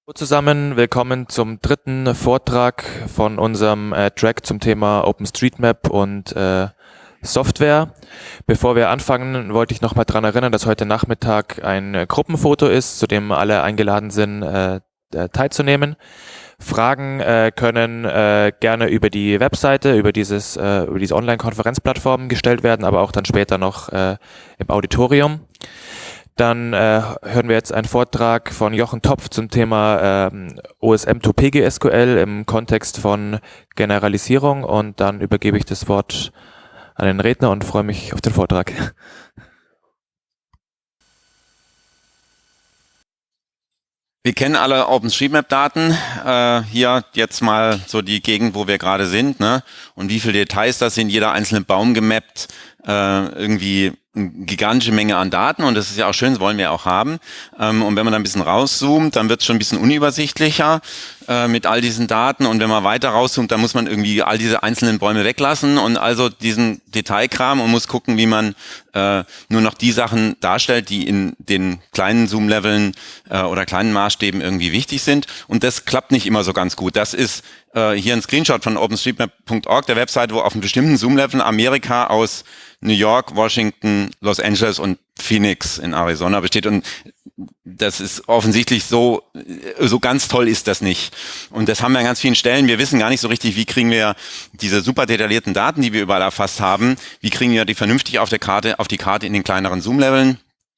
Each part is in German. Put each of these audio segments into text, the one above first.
Hallo zusammen, willkommen zum dritten Vortrag von unserem Track zum Thema OpenStreetMap und Software. Bevor wir anfangen, wollte ich nochmal daran erinnern, dass heute Nachmittag ein Gruppenfoto ist, zu dem alle eingeladen sind, teilzunehmen. Fragen können gerne über die Webseite, über diese Online-Konferenzplattform gestellt werden, aber auch dann später noch im Auditorium. Dann hören wir jetzt einen Vortrag von Jochen Topf zum Thema OSM to PGSQL im Kontext von Generalisierung, und dann übergebe ich das Wort an den Redner und freue mich auf den Vortrag. Wir kennen alle OpenStreetMap-Daten. Hier jetzt mal so die Gegend, wo wir gerade sind, ne? Und wie viele Details das sind, jeder einzelne Baum gemappt, irgendwie eine gigantische Menge an Daten, und das ist ja auch schön, das wollen wir auch haben. Und wenn man da ein bisschen rauszoomt, dann wird es schon ein bisschen unübersichtlicher mit all diesen Daten, und wenn man weiter rauszoomt, dann muss man irgendwie all diese einzelnen Bäume weglassen und also diesen Detailkram, und muss gucken, wie man nur noch die Sachen darstellt, die in den kleinen Zoom-Leveln oder kleinen Maßstäben irgendwie wichtig sind, und das klappt nicht immer so ganz gut. Das ist hier ein Screenshot von OpenStreetMap.org, der Website, wo auf einem bestimmten Zoom-Level Amerika aus New York, Washington, Los Angeles und Phoenix in Arizona besteht, und das ist offensichtlich so ganz toll ist das nicht. Und das haben wir an ganz vielen Stellen. Wir wissen gar nicht so richtig, wie kriegen wir diese super detaillierten Daten, die wir überall erfasst haben, wie kriegen wir die vernünftig auf die Karte in den kleineren Zoom-Leveln.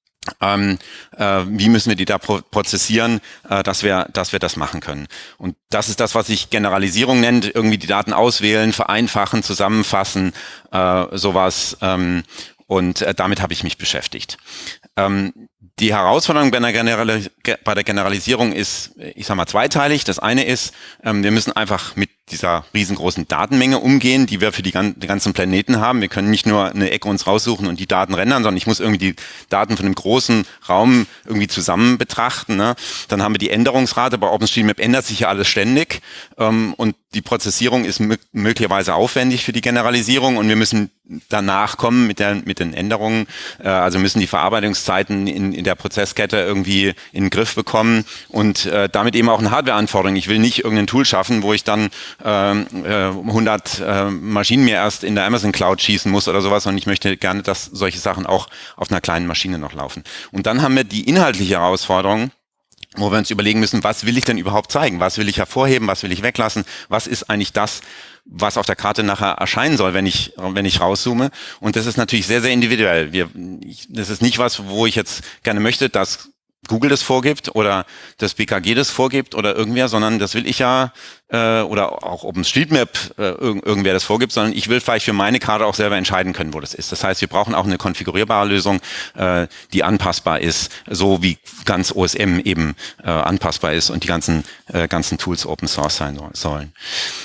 Wie müssen wir die da prozessieren, dass wir das machen können. Und das ist das, was sich Generalisierung nennt, irgendwie die Daten auswählen, vereinfachen, zusammenfassen, sowas. Und damit habe ich mich beschäftigt. Die Herausforderung bei der Generalisierung ist, ich sag mal, zweiteilig. Das eine ist, wir müssen einfach mit dieser riesengroßen Datenmenge umgehen, die wir für die ganzen Planeten haben. Wir können nicht nur eine Ecke uns raussuchen und die Daten rendern, sondern ich muss irgendwie die Daten von einem großen Raum irgendwie zusammen betrachten, ne? Dann haben wir die Änderungsrate. Bei OpenStreetMap ändert sich ja alles ständig, und die Prozessierung ist möglicherweise aufwendig für die Generalisierung, und wir müssen danach kommen mit den Änderungen. Also müssen die Verarbeitungszeiten in der Prozesskette irgendwie in den Griff bekommen, und damit eben auch eine Hardwareanforderung. Ich will nicht irgendein Tool schaffen, wo ich dann 100 Maschinen mir erst in der Amazon Cloud schießen muss oder sowas, und ich möchte gerne, dass solche Sachen auch auf einer kleinen Maschine noch laufen. Und dann haben wir die inhaltliche Herausforderung, wo wir uns überlegen müssen, was will ich denn überhaupt zeigen? Was will ich hervorheben? Was will ich weglassen? Was ist eigentlich das, was auf der Karte nachher erscheinen soll, wenn ich rauszoome? Und das ist natürlich sehr, sehr individuell. Das ist nicht was, wo ich jetzt gerne möchte, dass Google das vorgibt oder das BKG das vorgibt oder irgendwer, sondern das will ich ja, oder auch OpenStreetMap irgendwer das vorgibt, sondern ich will vielleicht für meine Karte auch selber entscheiden können, wo das ist. Das heißt, wir brauchen auch eine konfigurierbare Lösung, die anpassbar ist, so wie ganz OSM eben anpassbar ist und die ganzen Tools Open Source sein sollen.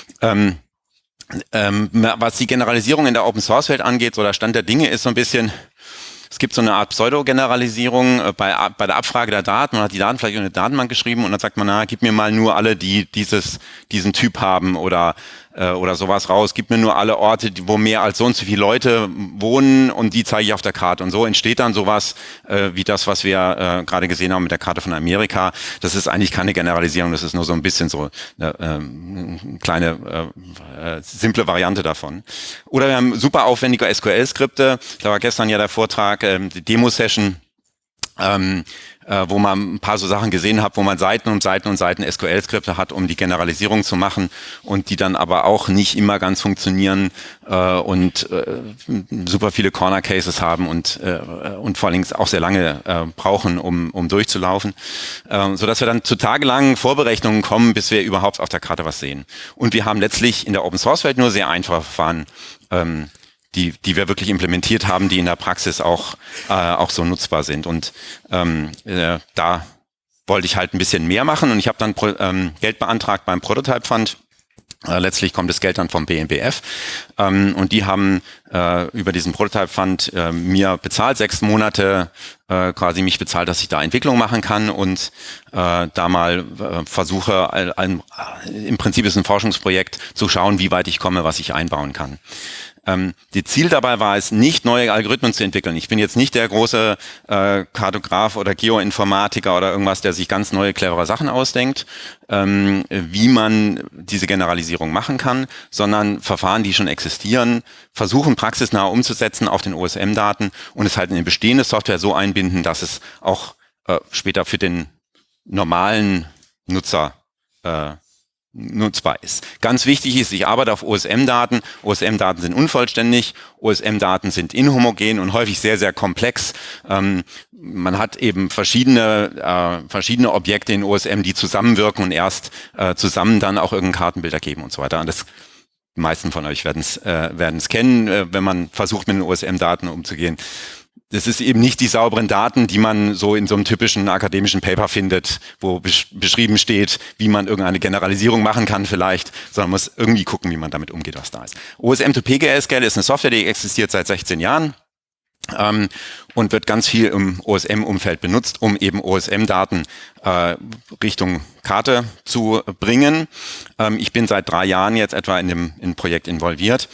Was die Generalisierung in der Open Source Welt angeht, so der Stand der Dinge ist so ein bisschen, es gibt so eine Art Pseudo-Generalisierung bei der Abfrage der Daten. Man hat die Daten vielleicht in eine Datenbank geschrieben, und dann sagt man, gib mir mal nur alle, die diesen Typ haben oder sowas raus. Gib mir nur alle Orte, wo mehr als so und so viele Leute wohnen, und die zeige ich auf der Karte. Und so entsteht dann sowas wie das, was wir gerade gesehen haben mit der Karte von Amerika. Das ist eigentlich keine Generalisierung, das ist nur so ein bisschen so eine kleine simple Variante davon. Oder wir haben super aufwendige SQL-Skripte. Da war gestern ja der Vortrag, die Demo-Session, wo man ein paar so Sachen gesehen hat, wo man Seiten und Seiten und Seiten SQL-Skripte hat, um die Generalisierung zu machen, und die dann aber auch nicht immer ganz funktionieren und super viele Corner Cases haben und vor allen Dingen auch sehr lange brauchen, um durchzulaufen, sodass wir dann zu tagelangen Vorberechnungen kommen, bis wir überhaupt auf der Karte was sehen. Und wir haben letztlich in der Open-Source-Welt nur sehr einfache Verfahren, die wir wirklich implementiert haben, die in der Praxis auch so nutzbar sind. Und da wollte ich halt ein bisschen mehr machen, und ich habe dann Geld beantragt beim Prototype Fund. Letztlich kommt das Geld dann vom BMBF, und die haben über diesen Prototype Fund mir bezahlt, 6 Monate quasi mich bezahlt, dass ich da Entwicklung machen kann und da mal versuche, im Prinzip ist ein Forschungsprojekt, zu schauen, wie weit ich komme, was ich einbauen kann. Die Ziel dabei war es, nicht neue Algorithmen zu entwickeln. Ich bin jetzt nicht der große Kartograf oder Geoinformatiker oder irgendwas, der sich ganz neue, clevere Sachen ausdenkt, wie man diese Generalisierung machen kann, sondern Verfahren, die schon existieren, versuchen praxisnah umzusetzen auf den OSM-Daten und es halt in eine bestehende Software so einbinden, dass es auch später für den normalen Nutzer nutzbar ist. Ganz wichtig ist, ich arbeite auf OSM-Daten. OSM-Daten sind unvollständig, OSM-Daten sind inhomogen und häufig sehr, sehr komplex. Man hat eben verschiedene Objekte in OSM, die zusammenwirken und erst zusammen dann auch irgendein Kartenbild ergeben und so weiter. Und die meisten von euch werden es kennen, wenn man versucht, mit den OSM-Daten umzugehen. Das ist eben nicht die sauberen Daten, die man so in so einem typischen akademischen Paper findet, wo beschrieben steht, wie man irgendeine Generalisierung machen kann vielleicht, sondern muss irgendwie gucken, wie man damit umgeht, was da ist. OSM2PGSQL ist eine Software, die existiert seit 16 Jahren und wird ganz viel im OSM-Umfeld benutzt, um eben OSM-Daten Richtung Karte zu bringen. Ich bin seit 3 Jahren jetzt etwa in dem Projekt involviert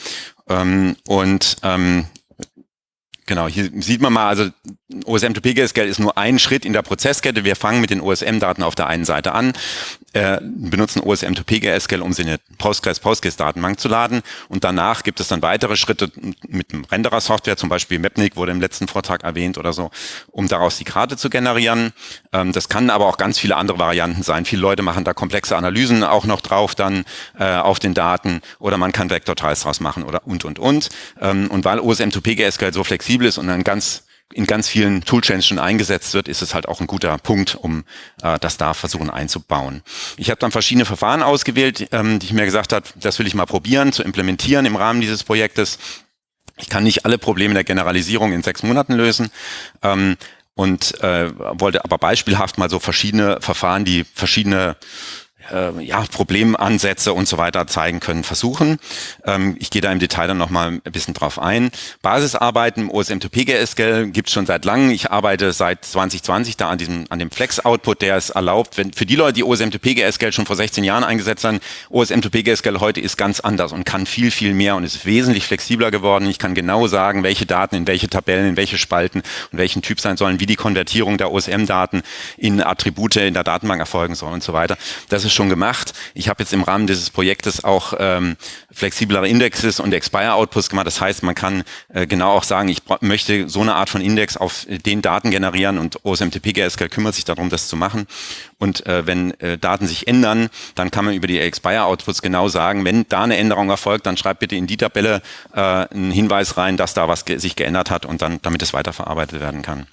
genau, hier sieht man mal, also OSM2PGSQL ist nur ein Schritt in der Prozesskette. Wir fangen mit den OSM-Daten auf der einen Seite an, benutzen OSM2PGSQL, um sie in eine PostGIS-Datenbank zu laden. Und danach gibt es dann weitere Schritte mit einem Renderer-Software, zum Beispiel Mapnik wurde im letzten Vortrag erwähnt oder so, um daraus die Karte zu generieren. Das kann aber auch ganz viele andere Varianten sein. Viele Leute machen da komplexe Analysen auch noch drauf dann auf den Daten oder man kann Vektor-Tiles draus machen oder und. Und weil OSM2PGSQL so flexibel ist und in ganz vielen Toolchains schon eingesetzt wird, ist es halt auch ein guter Punkt, um das da versuchen einzubauen. Ich habe dann verschiedene Verfahren ausgewählt, die ich mir gesagt habe, das will ich mal probieren, zu implementieren im Rahmen dieses Projektes. Ich kann nicht alle Probleme der Generalisierung in 6 Monaten lösen und wollte aber beispielhaft mal so verschiedene Verfahren, die verschiedene Problemansätze und so weiter zeigen können, versuchen. Ich gehe da im Detail dann nochmal ein bisschen drauf ein. Basisarbeiten im OSM2PGSQL gibt es schon seit langem. Ich arbeite seit 2020 da an dem Flex-Output, der es erlaubt, für die Leute, die OSM2PGSQL schon vor 16 Jahren eingesetzt haben, OSM2PGSQL heute ist ganz anders und kann viel, viel mehr und ist wesentlich flexibler geworden. Ich kann genau sagen, welche Daten in welche Tabellen, in welche Spalten und welchen Typ sein sollen, wie die Konvertierung der OSM-Daten in Attribute in der Datenbank erfolgen soll und so weiter. Das ist schon gemacht. Ich habe jetzt im Rahmen dieses Projektes auch flexiblere Indexes und Expire-Outputs gemacht. Das heißt, man kann genau auch sagen, ich möchte so eine Art von Index auf den Daten generieren und OSM2PGSQL kümmert sich darum, das zu machen. Und wenn Daten sich ändern, dann kann man über die Expire-Outputs genau sagen, wenn da eine Änderung erfolgt, dann schreibt bitte in die Tabelle einen Hinweis rein, dass da was sich geändert hat und dann, damit es weiterverarbeitet werden kann.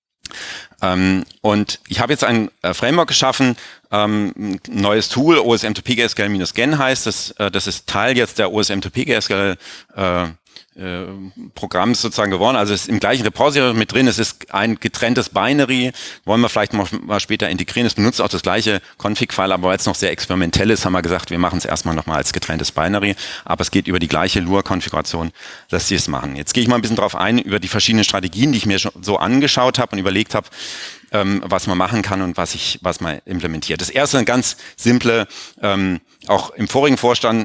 Und ich habe jetzt ein Framework geschaffen, ein neues Tool, OSM2PGSQL-Gen heißt das. Das ist Teil jetzt der OSM2PGSQL Programms sozusagen geworden. Also es ist im gleichen Repository mit drin. Es ist ein getrenntes Binary. Wollen wir vielleicht mal später integrieren. Es benutzt auch das gleiche Config-File, aber weil es noch sehr experimentell ist, haben wir gesagt, wir machen es erstmal nochmal als getrenntes Binary. Aber es geht über die gleiche Lua-Konfiguration, dass sie es machen. Jetzt gehe ich mal ein bisschen drauf ein, über die verschiedenen Strategien, die ich mir schon so angeschaut habe und überlegt habe, was man machen kann und was man implementiert. Das erste, eine ganz simple, auch im vorigen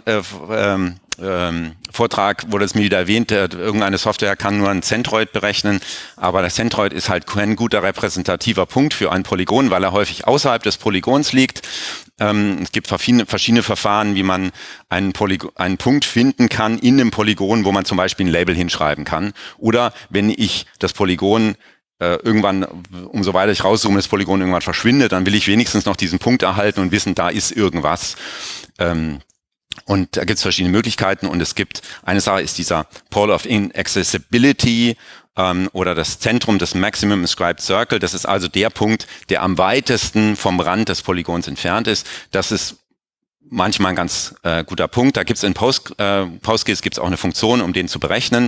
Vortrag wurde es mir wieder erwähnt, irgendeine Software kann nur ein Centroid berechnen, aber der Centroid ist halt kein guter repräsentativer Punkt für ein Polygon, weil er häufig außerhalb des Polygons liegt. Es gibt verschiedene Verfahren, wie man einen Punkt finden kann in einem Polygon, wo man zum Beispiel ein Label hinschreiben kann. Oder wenn ich das Polygon irgendwann, umso weiter ich rauszoome, das Polygon irgendwann verschwindet, dann will ich wenigstens noch diesen Punkt erhalten und wissen, da ist irgendwas. Und da gibt es verschiedene Möglichkeiten und es gibt, eine Sache ist dieser Pole of Inaccessibility oder das Zentrum des Maximum Ascribed Circle. Das ist also der Punkt, der am weitesten vom Rand des Polygons entfernt ist. Das ist manchmal ein ganz guter Punkt. Da gibt es in PostGIS gibt's auch eine Funktion, um den zu berechnen.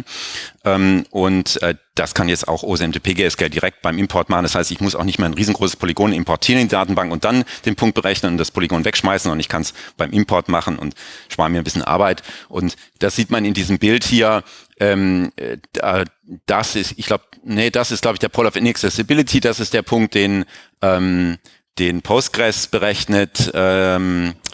Das kann jetzt auch OSM2PGSQL direkt beim Import machen. Das heißt, ich muss auch nicht mehr ein riesengroßes Polygon importieren in die Datenbank und dann den Punkt berechnen und das Polygon wegschmeißen, sondern ich kann es beim Import machen und spare mir ein bisschen Arbeit. Und das sieht man in diesem Bild hier. Das ist, glaube ich, der Pole of Inaccessibility. Das ist der Punkt, den Postgres berechnet.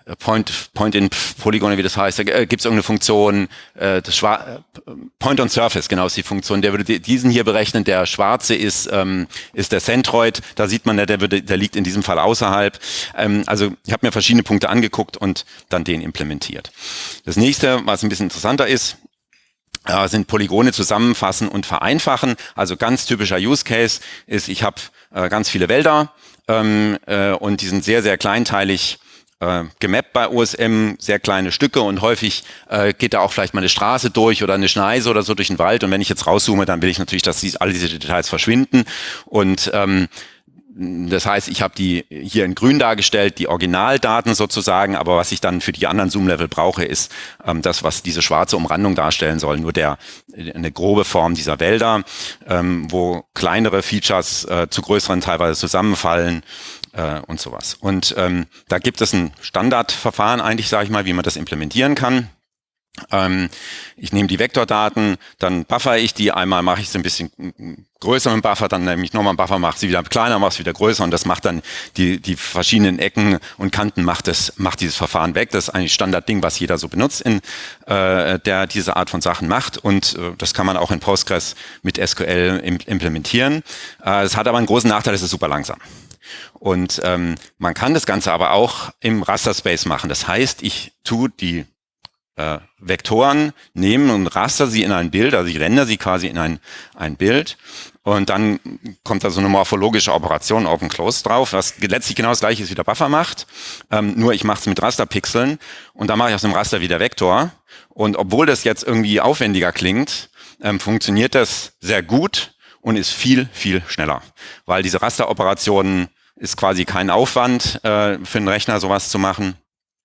Point-in-Polygone, wie das heißt, da gibt es irgendeine Funktion, Point-on-Surface, genau, ist die Funktion, der würde diesen hier berechnen, der schwarze ist der Centroid, da sieht man, der liegt in diesem Fall außerhalb. Also ich habe mir verschiedene Punkte angeguckt und dann den implementiert. Das nächste, was ein bisschen interessanter ist, sind Polygone zusammenfassen und vereinfachen. Also ganz typischer Use Case ist, ich habe ganz viele Wälder und die sind sehr, sehr kleinteilig gemappt bei OSM, sehr kleine Stücke und häufig geht da auch vielleicht mal eine Straße durch oder eine Schneise oder so durch den Wald und wenn ich jetzt rauszoome, dann will ich natürlich, dass alle diese Details verschwinden und das heißt, ich habe die hier in grün dargestellt, die Originaldaten sozusagen, aber was ich dann für die anderen Zoom-Level brauche, ist das, was diese schwarze Umrandung darstellen soll, nur eine grobe Form dieser Wälder, wo kleinere Features zu größeren teilweise zusammenfallen und sowas. Und da gibt es ein Standardverfahren eigentlich, sage ich mal, wie man das implementieren kann. Ich nehme die Vektordaten, dann buffer ich die, einmal mache ich sie ein bisschen größer mit dem Buffer, dann nehme ich nochmal einen Buffer, mache sie wieder kleiner, mache sie wieder größer und das macht dann die verschiedenen Ecken und Kanten macht dieses Verfahren weg. Das ist eigentlich Standardding, was jeder so benutzt, der diese Art von Sachen macht und das kann man auch in Postgres mit SQL implementieren. Es hat aber einen großen Nachteil, es ist super langsam. Und man kann das Ganze aber auch im Raster-Space machen. Das heißt, ich tue die Vektoren nehmen und raster sie in ein Bild, also ich rendere sie quasi in ein Bild und dann kommt da so eine morphologische Operation Open Close drauf, was letztlich genau das gleiche ist, wie der Buffer macht, nur ich mache es mit Rasterpixeln und dann mache ich aus dem Raster wieder Vektor und obwohl das jetzt irgendwie aufwendiger klingt, funktioniert das sehr gut und ist viel, viel schneller, weil diese Rasteroperationen ist quasi kein Aufwand für einen Rechner sowas zu machen.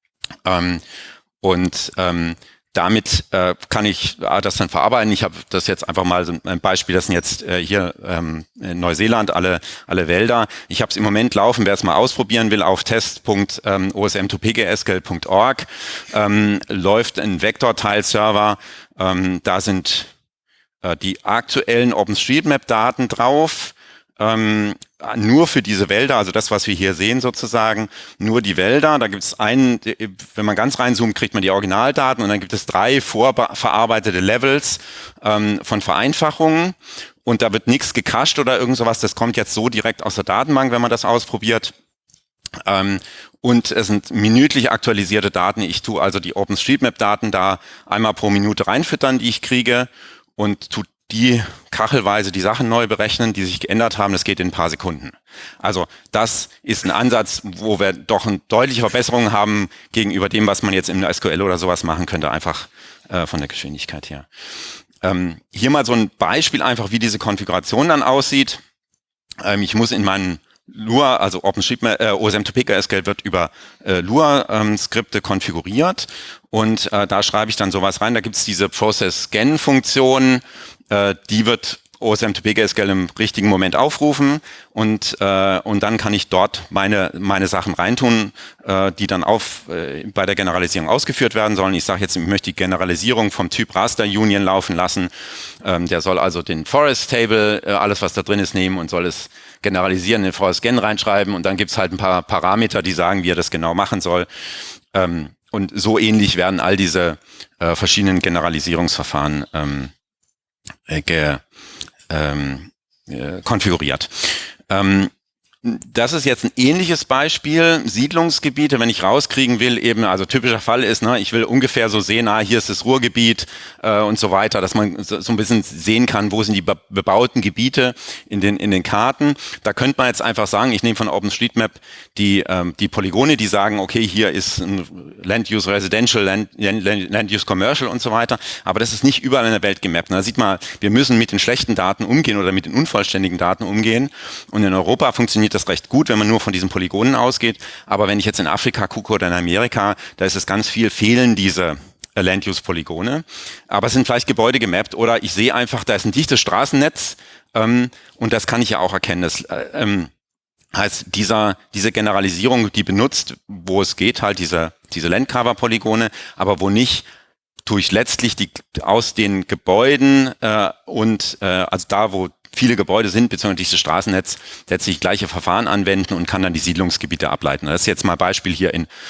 Damit kann ich das dann verarbeiten. Ich habe das jetzt einfach mal so ein Beispiel, das sind jetzt hier in Neuseeland alle Wälder. Ich habe es im Moment laufen, wer es mal ausprobieren will, auf test.osm2pgscale.org läuft ein Vektor-Tile-Server. Da sind die aktuellen OpenStreetMap-Daten drauf. Nur für diese Wälder, also das, was wir hier sehen sozusagen, nur die Wälder. Da gibt es wenn man ganz reinzoomt, kriegt man die Originaldaten und dann gibt es 3 vorverarbeitete Levels von Vereinfachungen und da wird nichts gecached oder irgend sowas. Das kommt jetzt so direkt aus der Datenbank, wenn man das ausprobiert. Und es sind minütlich aktualisierte Daten. Ich tue also die OpenStreetMap-Daten da einmal pro Minute reinfüttern, die ich kriege und tue die kachelweise die Sachen neu berechnen, die sich geändert haben. Das geht in ein paar Sekunden. Also das ist ein Ansatz, wo wir doch eine deutliche Verbesserung haben gegenüber dem, was man jetzt im SQL oder sowas machen könnte, einfach von der Geschwindigkeit her. Hier mal so ein Beispiel einfach, wie diese Konfiguration dann aussieht. Ich muss in meinen Lua, also OpenStreetMap, OSM2pgscale wird über Lua-Skripte konfiguriert und da schreibe ich dann sowas rein. Da gibt's diese Process-Scan-Funktion, die wird OSM2pgscale im richtigen Moment aufrufen und dann kann ich dort meine Sachen reintun, die dann bei der Generalisierung ausgeführt werden sollen. Ich sage jetzt, ich möchte die Generalisierung vom Typ Raster Union laufen lassen. Der soll also den Forest Table, alles was da drin ist, nehmen und soll es generalisieren, in den Forest Scan reinschreiben und dann gibt's halt ein paar Parameter, die sagen, wie er das genau machen soll. Und so ähnlich werden all diese verschiedenen Generalisierungsverfahren konfiguriert. Das ist jetzt ein ähnliches Beispiel, Siedlungsgebiete, wenn ich rauskriegen will, eben, also typischer Fall ist, ich will ungefähr so sehen, hier ist das Ruhrgebiet und so weiter, dass man so ein bisschen sehen kann, wo sind die bebauten Gebiete in den Karten. Da könnte man jetzt einfach sagen, ich nehme von OpenStreetMap die Polygone, die sagen, okay, hier ist ein Land Use Residential, Land Use Commercial und so weiter, aber das ist nicht überall in der Welt gemappt. Da sieht man, wir müssen mit den schlechten Daten umgehen oder mit den unvollständigen Daten umgehen und in Europa funktioniert das recht gut, wenn man nur von diesen Polygonen ausgeht. Aber wenn ich jetzt in Afrika gucke oder in Amerika, da ist es ganz viel, fehlen diese Land-Use-Polygone. Aber es sind vielleicht Gebäude gemappt oder ich sehe einfach, da ist ein dichtes Straßennetz und das kann ich ja auch erkennen. Das heißt, diese Generalisierung, die benutzt, wo es geht, halt diese Landcover-Polygone, aber wo nicht, tue ich letztlich aus den Gebäuden also da, wo viele Gebäude sind, beziehungsweise dieses Straßennetz, letztlich gleiche Verfahren anwenden und kann dann die Siedlungsgebiete ableiten. Das ist jetzt mal Beispiel hier in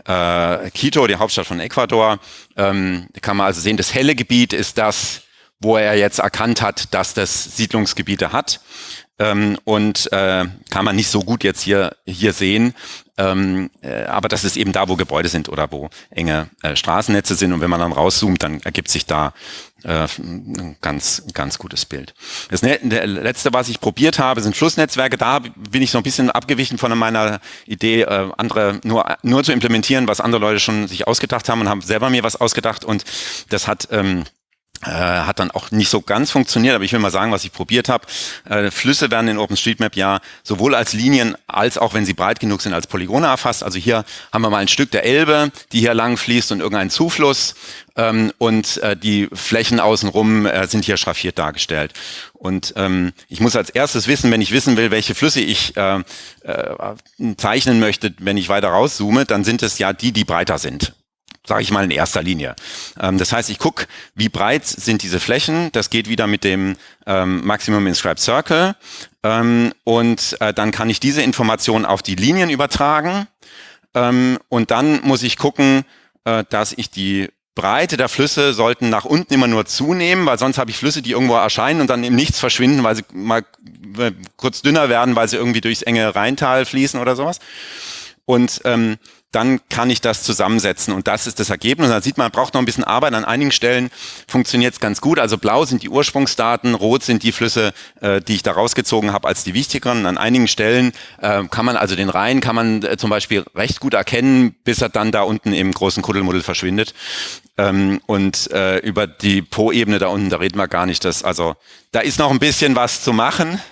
Quito, die Hauptstadt von Ecuador, kann man also sehen, das helle Gebiet ist das, wo er jetzt erkannt hat, dass das Siedlungsgebiete hat. Und kann man nicht so gut jetzt hier sehen. Aber das ist eben da, wo Gebäude sind oder wo enge Straßennetze sind. Und wenn man dann rauszoomt, dann ergibt sich da ein ganz gutes Bild. Das letzte, was ich probiert habe, sind Flussnetzwerke. Da bin ich so ein bisschen abgewichen von meiner Idee, andere nur zu implementieren, was andere Leute schon sich ausgedacht haben, und haben selber mir was ausgedacht. Und das hat dann auch nicht so ganz funktioniert, aber ich will mal sagen, was ich probiert habe. Flüsse werden in OpenStreetMap ja sowohl als Linien als auch, wenn sie breit genug sind, als Polygone erfasst. Also hier haben wir mal ein Stück der Elbe, die hier lang fließt, und irgendein Zufluss, und die Flächen außenrum sind hier schraffiert dargestellt. Und ich muss als erstes wissen, wenn ich wissen will, welche Flüsse ich zeichnen möchte, wenn ich weiter rauszoome, dann sind es ja die breiter sind. Sage ich mal in erster Linie. Das heißt, ich gucke, wie breit sind diese Flächen. Das geht wieder mit dem Maximum Inscribed Circle. Und dann kann ich diese Information auf die Linien übertragen. Und dann muss ich gucken, dass ich die Breite der Flüsse sollten nach unten immer nur zunehmen, weil sonst habe ich Flüsse, die irgendwo erscheinen und dann im Nichts verschwinden, weil sie mal kurz dünner werden, weil sie irgendwie durchs enge Rheintal fließen oder sowas. Und dann kann ich das zusammensetzen, und das ist das Ergebnis. Und dann sieht man braucht noch ein bisschen Arbeit. An einigen Stellen funktioniert es ganz gut. Also blau sind die Ursprungsdaten, rot sind die Flüsse, die ich da rausgezogen habe als die wichtigeren. An einigen Stellen kann man also den Rhein zum Beispiel recht gut erkennen, bis er dann da unten im großen Kuddelmuddel verschwindet. Und über die Po-Ebene da unten, da reden wir gar nicht. Da ist noch ein bisschen was zu machen.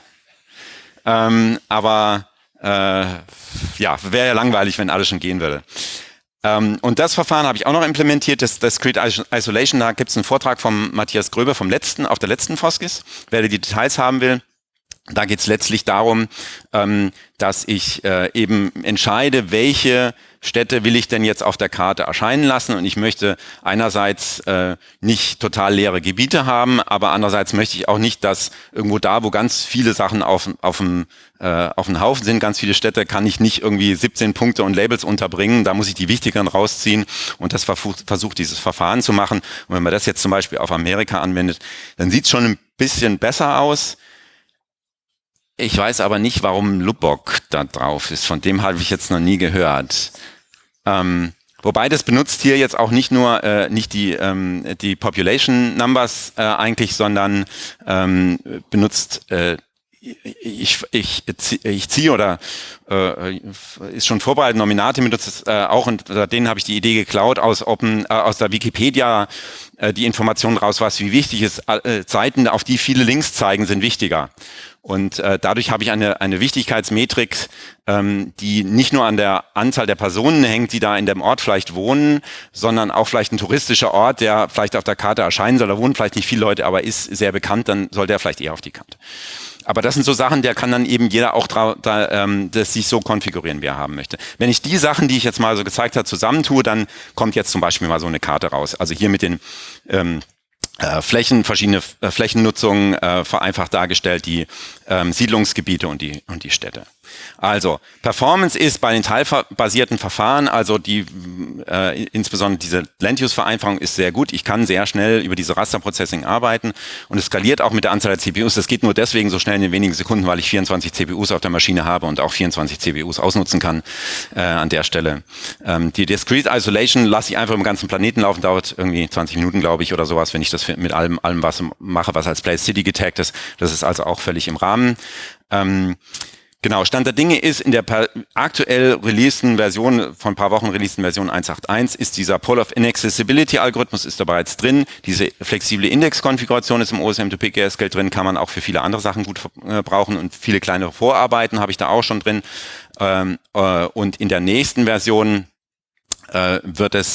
Aber wäre ja langweilig, wenn alles schon gehen würde. Und das Verfahren habe ich auch noch implementiert, das Discrete Isolation. Da gibt es einen Vortrag vom Matthias Gröber auf der letzten FOSGIS. Wer die Details haben will, da geht es letztlich darum, dass ich eben entscheide, welche Städte will ich denn jetzt auf der Karte erscheinen lassen, und ich möchte einerseits nicht total leere Gebiete haben, aber andererseits möchte ich auch nicht, dass irgendwo da, wo ganz viele Sachen auf dem Haufen sind, ganz viele Städte, kann ich nicht irgendwie 17 Punkte und Labels unterbringen, da muss ich die wichtigeren rausziehen, und das versucht dieses Verfahren zu machen. Und wenn man das jetzt zum Beispiel auf Amerika anwendet, dann sieht es schon ein bisschen besser aus. Ich weiß aber nicht, warum Lubbock da drauf ist. Von dem habe ich jetzt noch nie gehört. Wobei das benutzt hier jetzt auch nicht nur nicht die Population Numbers eigentlich, sondern benutzt ich ziehe oder ist schon vorbereitet, Nominati benutzt es auch, und denen habe ich die Idee geklaut aus der Wikipedia, die Information raus, was wie wichtig ist. Seiten, auf die viele Links zeigen, sind wichtiger. Und dadurch habe ich eine Wichtigkeitsmetrik, die nicht nur an der Anzahl der Personen hängt, die da in dem Ort vielleicht wohnen, sondern auch vielleicht ein touristischer Ort, der vielleicht auf der Karte erscheinen soll. Da wohnen vielleicht nicht viele Leute, aber ist sehr bekannt, dann soll der vielleicht eher auf die Karte. Aber das sind so Sachen, der kann dann eben jeder auch das sich so konfigurieren, wie er haben möchte. Wenn ich die Sachen, die ich jetzt mal so gezeigt habe, zusammentue, dann kommt jetzt zum Beispiel mal so eine Karte raus. Also hier mit den Flächen, verschiedene Flächennutzungen vereinfacht dargestellt, die Siedlungsgebiete und die Städte. Also Performance ist bei den teilbasierten Verfahren, also insbesondere diese Land-Use-Vereinfachung ist sehr gut. Ich kann sehr schnell über diese Raster-Processing arbeiten, und es skaliert auch mit der Anzahl der CPUs. Das geht nur deswegen so schnell in den wenigen Sekunden, weil ich 24 CPUs auf der Maschine habe und auch 24 CPUs ausnutzen kann an der Stelle. Die Discrete Isolation lasse ich einfach im ganzen Planeten laufen, dauert irgendwie 20 Minuten, glaube ich, oder sowas, wenn ich das mit allem was mache, was als Place City getaggt ist. Das ist also auch völlig im Rahmen. Genau, Stand der Dinge ist, in der aktuell releaseden Version, von ein paar Wochen releaseden Version 1.8.1, ist dieser Pole of Inaccessibility Algorithmus ist da bereits drin. Diese flexible Indexkonfiguration ist im OSM2PGSQL drin, kann man auch für viele andere Sachen gut brauchen, und viele kleinere Vorarbeiten habe ich da auch schon drin. Und in der nächsten Version wird es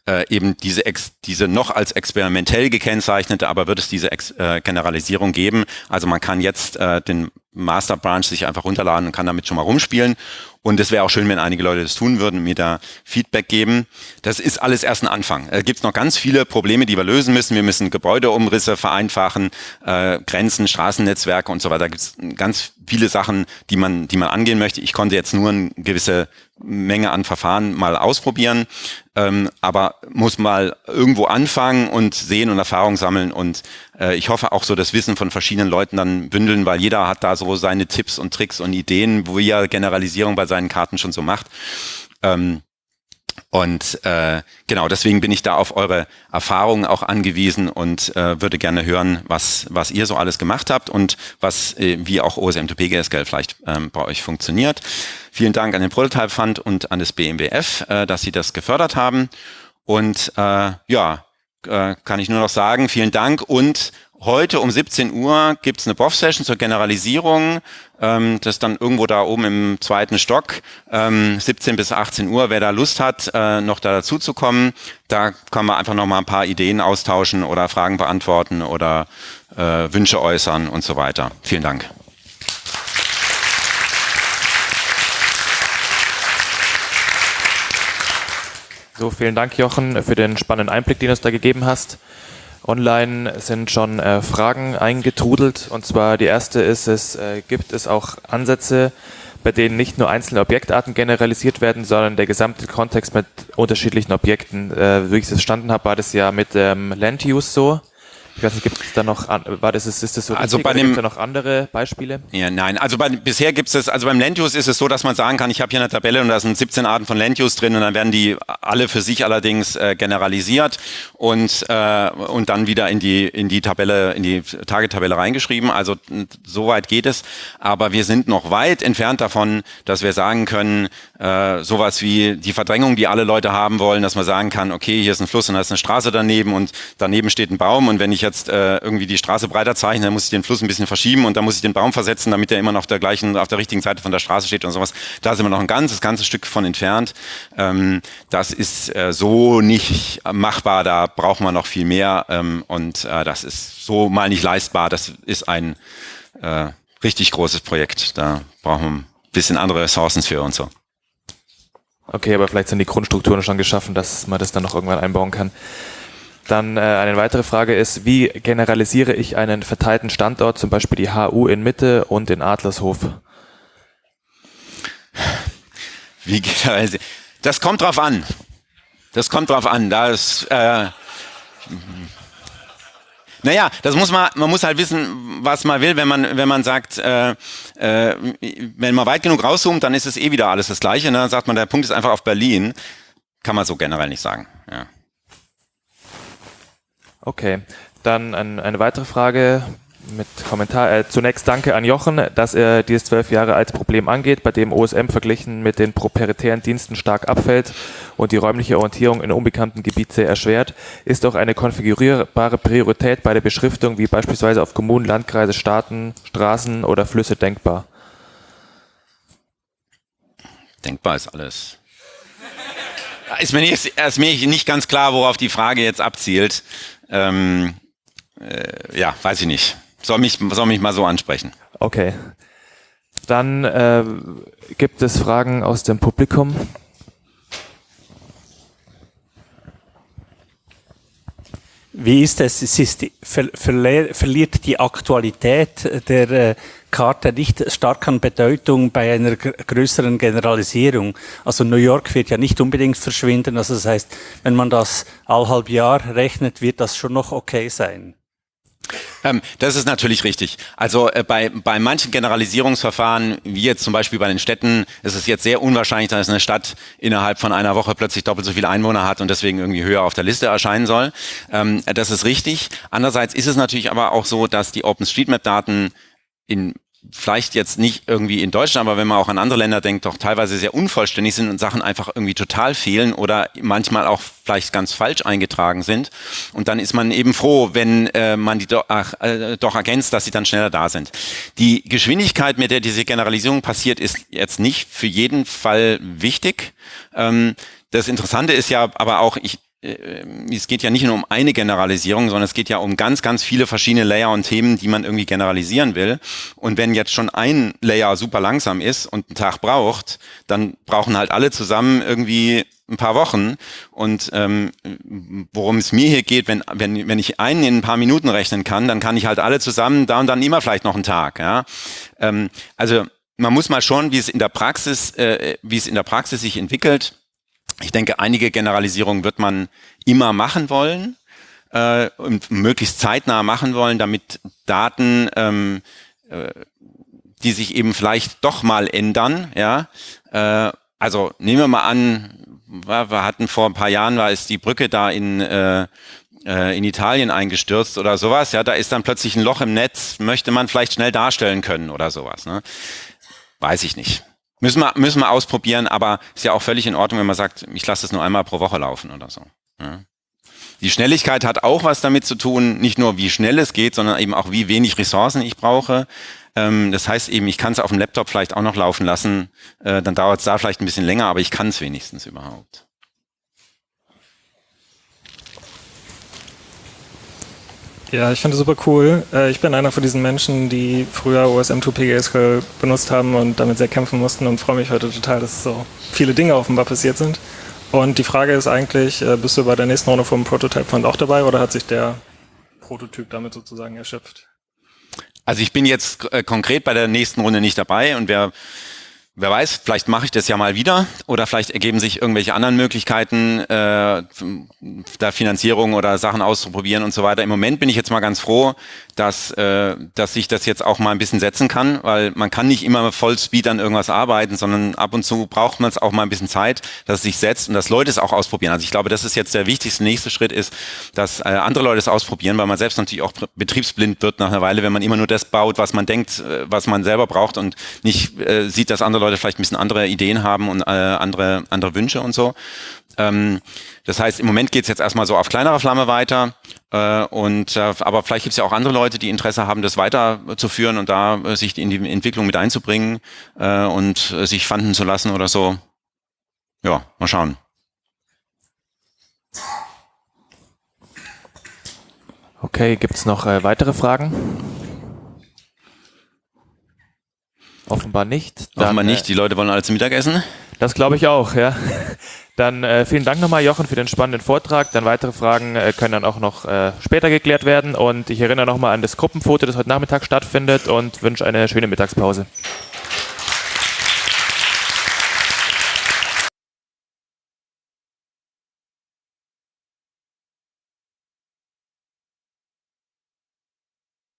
eben diese noch als experimentell gekennzeichnete, aber wird es diese Generalisierung geben. Also man kann jetzt den Master Branch sich einfach runterladen und kann damit schon mal rumspielen. Und es wäre auch schön, wenn einige Leute das tun würden und mir da Feedback geben. Das ist alles erst ein Anfang. Es gibt noch ganz viele Probleme, die wir lösen müssen. Wir müssen Gebäudeumrisse vereinfachen, Grenzen, Straßennetzwerke und so weiter. Da gibt es ganz viele Sachen, die man angehen möchte. Ich konnte jetzt nur eine gewisse Menge an Verfahren mal ausprobieren, aber muss mal irgendwo anfangen und sehen und Erfahrung sammeln und ich hoffe auch so das Wissen von verschiedenen Leuten dann bündeln, weil jeder hat da so seine Tipps und Tricks und Ideen, wo er Generalisierung bei seinen Karten schon so macht. Genau, deswegen bin ich da auf eure Erfahrungen auch angewiesen und würde gerne hören, was ihr so alles gemacht habt und wie auch OSM2PGSQL vielleicht bei euch funktioniert. Vielen Dank an den Prototype Fund und an das BMWF, dass sie das gefördert haben. Und kann ich nur noch sagen, vielen Dank. Und heute um 17 Uhr gibt's eine BOF-Session zur Generalisierung. Das ist dann irgendwo da oben im 2. Stock, 17 bis 18 Uhr. Wer da Lust hat, noch da dazu zu kommen, da kann man einfach noch mal ein paar Ideen austauschen oder Fragen beantworten oder Wünsche äußern und so weiter. Vielen Dank. So, vielen Dank, Jochen, für den spannenden Einblick, den du uns da gegeben hast. Online sind schon Fragen eingetrudelt, und zwar die erste ist, gibt es auch Ansätze, bei denen nicht nur einzelne Objektarten generalisiert werden, sondern der gesamte Kontext mit unterschiedlichen Objekten. Wie ich es verstanden habe, war das ja mit Land Use so. Ich weiß nicht, gibt es da noch, ist das so also richtig, bei oder gibt es da noch andere Beispiele? Ja, nein, also bisher gibt es, also beim Land Use ist es so, dass man sagen kann, ich habe hier eine Tabelle und da sind 17 Arten von Land Use drin und dann werden die alle für sich allerdings generalisiert und dann wieder in die Tabelle, in die Target-Tabelle reingeschrieben. Also soweit geht es, aber wir sind noch weit entfernt davon, dass wir sagen können, sowas wie die Verdrängung, die alle Leute haben wollen, dass man sagen kann, okay, hier ist ein Fluss und da ist eine Straße daneben und daneben steht ein Baum und wenn ich jetzt irgendwie die Straße breiter zeichne, dann muss ich den Fluss ein bisschen verschieben und dann muss ich den Baum versetzen, damit er immer noch auf der richtigen Seite von der Straße steht und sowas. Da sind wir noch ein ganzes Stück von entfernt. Das ist so nicht machbar, da braucht man noch viel mehr und das ist so mal nicht leistbar. Das ist ein richtig großes Projekt. Da brauchen wir ein bisschen andere Ressourcen für und so. Okay, aber vielleicht sind die Grundstrukturen schon geschaffen, dass man das dann noch irgendwann einbauen kann. Dann eine weitere Frage ist, wie generalisiere ich einen verteilten Standort, zum Beispiel die HU in Mitte und in Adlershof? Wie generalisiere? Das kommt drauf an. Da ist, man muss halt wissen, was man will, wenn man sagt, wenn man weit genug rauszoomt, dann ist es wieder alles das Gleiche. Ne? Dann sagt man, der Punkt ist einfach auf Berlin. Kann man so generell nicht sagen. Ja. Okay, dann eine weitere Frage mit Kommentar. Zunächst danke an Jochen, dass er dieses 12 Jahre alte Problem angeht, bei dem OSM verglichen mit den proprietären Diensten stark abfällt und die räumliche Orientierung in unbekannten Gebieten sehr erschwert. Ist auch eine konfigurierbare Priorität bei der Beschriftung, wie beispielsweise auf Kommunen, Landkreise, Staaten, Straßen oder Flüsse denkbar? Denkbar ist alles. Ist mir nicht ganz klar, worauf die Frage jetzt abzielt. Weiß ich nicht. Soll mich mal so ansprechen. Okay. Dann gibt es Fragen aus dem Publikum. Wie ist es? Verliert die Aktualität der Karte nicht stark an Bedeutung bei einer größeren Generalisierung? Also New York wird ja nicht unbedingt verschwinden. Also das heißt, wenn man das alle halb Jahr rechnet, wird das schon noch okay sein. Das ist natürlich richtig. Also bei manchen Generalisierungsverfahren, wie jetzt zum Beispiel bei den Städten, ist es jetzt sehr unwahrscheinlich, dass eine Stadt innerhalb von einer Woche plötzlich doppelt so viele Einwohner hat und deswegen irgendwie höher auf der Liste erscheinen soll. Das ist richtig. Andererseits ist es natürlich aber auch so, dass die OpenStreetMap-Daten vielleicht jetzt nicht irgendwie in Deutschland, aber wenn man auch an andere Länder denkt, doch teilweise sehr unvollständig sind und Sachen einfach irgendwie total fehlen oder manchmal auch vielleicht ganz falsch eingetragen sind. Und dann ist man eben froh, wenn man die doch ergänzt, dass sie dann schneller da sind. Die Geschwindigkeit, mit der diese Generalisierung passiert, ist jetzt nicht für jeden Fall wichtig. Das Interessante ist ja aber auch, es geht ja nicht nur um eine Generalisierung, sondern es geht ja um ganz, ganz viele verschiedene Layer und Themen, die man irgendwie generalisieren will. Und wenn jetzt schon ein Layer super langsam ist und einen Tag braucht, dann brauchen halt alle zusammen irgendwie ein paar Wochen. Und worum es mir hier geht, wenn ich einen in ein paar Minuten rechnen kann, dann kann ich halt alle zusammen da und dann immer vielleicht noch einen Tag. Ja? Also man muss mal schauen, wie es in der Praxis sich entwickelt. Ich denke, einige Generalisierungen wird man immer machen wollen und möglichst zeitnah machen wollen, damit Daten, die sich eben vielleicht doch mal ändern, ja. Also nehmen wir mal an, wir hatten vor ein paar Jahren, ist die Brücke da in Italien eingestürzt oder sowas, ja, da ist dann plötzlich ein Loch im Netz, möchte man vielleicht schnell darstellen können oder sowas, ne? Weiß ich nicht. Müssen wir ausprobieren, aber ist ja auch völlig in Ordnung, wenn man sagt, ich lasse es nur einmal pro Woche laufen oder so. Ja. Die Schnelligkeit hat auch was damit zu tun, nicht nur wie schnell es geht, sondern eben auch wie wenig Ressourcen ich brauche. Das heißt eben, ich kann es auf dem Laptop vielleicht auch noch laufen lassen, dann dauert es da vielleicht ein bisschen länger, aber ich kann es wenigstens überhaupt. Ja, ich finde es super cool. Ich bin einer von diesen Menschen, die früher OSM2 PGSQL benutzt haben und damit sehr kämpfen mussten und freue mich heute total, dass so viele Dinge offenbar passiert sind. Und die Frage ist eigentlich, bist du bei der nächsten Runde vom Prototype Fund auch dabei oder hat sich der Prototyp damit sozusagen erschöpft? Also ich bin jetzt konkret bei der nächsten Runde nicht dabei und wer weiß, vielleicht mache ich das ja mal wieder oder vielleicht ergeben sich irgendwelche anderen Möglichkeiten der Finanzierung oder Sachen auszuprobieren und so weiter. Im Moment bin ich jetzt mal ganz froh, dass sich das jetzt auch mal ein bisschen setzen kann, weil man kann nicht immer Vollspeed an irgendwas arbeiten, sondern ab und zu braucht man es auch mal ein bisschen Zeit, dass es sich setzt und dass Leute es auch ausprobieren. Also ich glaube, das ist jetzt der wichtigste nächste Schritt ist, dass andere Leute es ausprobieren, weil man selbst natürlich auch betriebsblind wird nach einer Weile, wenn man immer nur das baut, was man denkt, was man selber braucht und nicht sieht, dass andere Leute vielleicht ein bisschen andere Ideen haben und andere Wünsche und so. Das heißt, im Moment geht es jetzt erstmal so auf kleinerer Flamme weiter. Aber vielleicht gibt es ja auch andere Leute, die Interesse haben, das weiterzuführen und da sich in die Entwicklung mit einzubringen und sich fanden zu lassen oder so. Ja, mal schauen. Okay, gibt es noch weitere Fragen? Offenbar nicht. Offenbar nicht, die Leute wollen alle zum Mittagessen. Das glaube ich auch, ja. Dann vielen Dank nochmal, Jochen, für den spannenden Vortrag. Dann weitere Fragen können dann auch noch später geklärt werden. Und ich erinnere nochmal an das Gruppenfoto, das heute Nachmittag stattfindet und wünsche eine schöne Mittagspause.